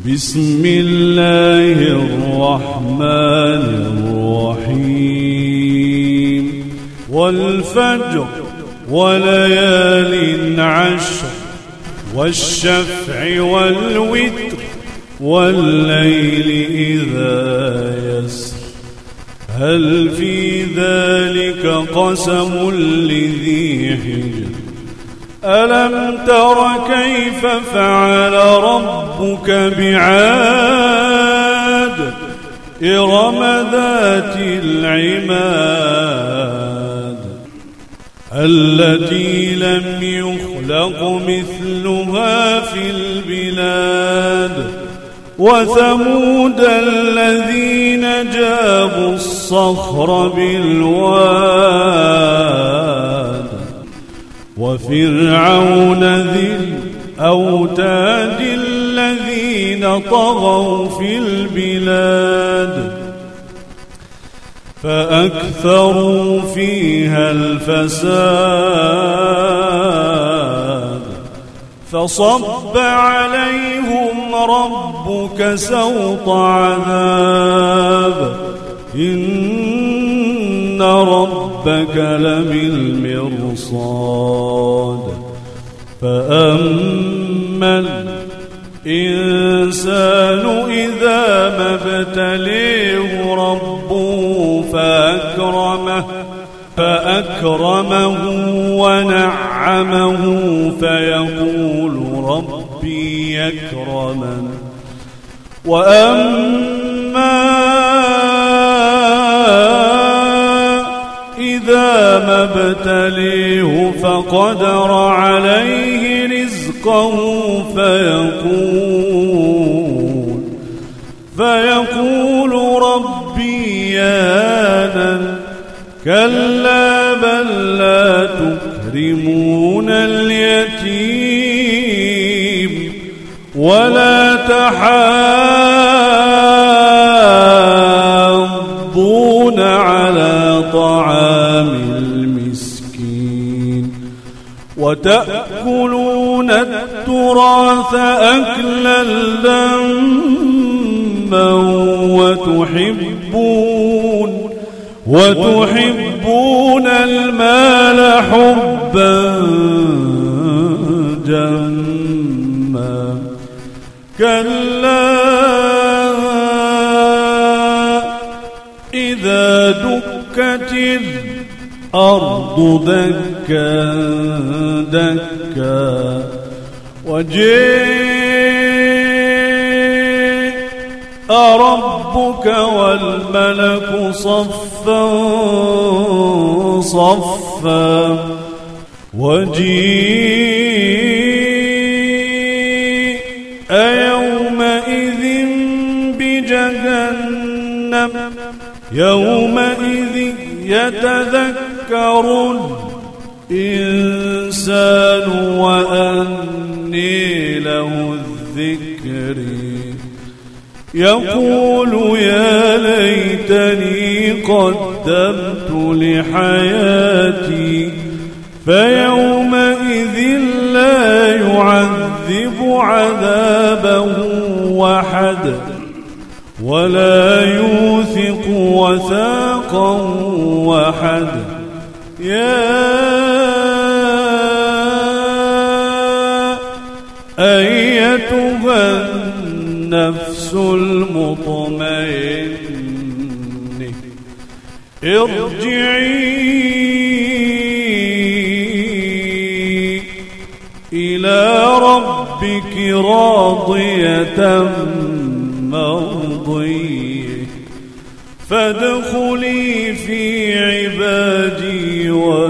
بسم الله الرحمن الرحيم والفجر وليال عشر والشفع والوتر والليل إذا يسر هل في ذلك قسم لذي حجر ألم تر كيف فعل ربك بعاد إرم ذات العماد التي لم يخلق مثلها في البلاد وثمود الذين جابوا الصخر بالواد وفرعون ذي الأوتاد الذين طغوا في البلاد فأكثروا فيها الفساد فصب عليهم ربك سوط عذاب إن ربك لبالمرصاد فأما الإنسان إذا ما ابتليه ربه فأكرمه ونعمه فيقول ربي يكرمن وأما إذا ما ابتليه فقدر عليه رزقه فيقول ربي يهانا كلا بل لا تكرمون اليتيم ولا تحاضون على طعام المسكين وتأكلون التراث أكلا لما وتحبون المال حبا جما كلا إذا دكت الأرض دكا دكا وجاء ربك والملك صفا صفا وجيء يومئذ بجهنم يومئذ يتذكر الإنسان وأنى له الذكر يقول يا ليتني قدمت لحياتي فيومئذ لا يعذب عذابه أحد ولا يوثق وثاقا أحد يا أيتها النفس المطمئنة ارجعي إلى ربك راضية مرضية فادخلي في عبادي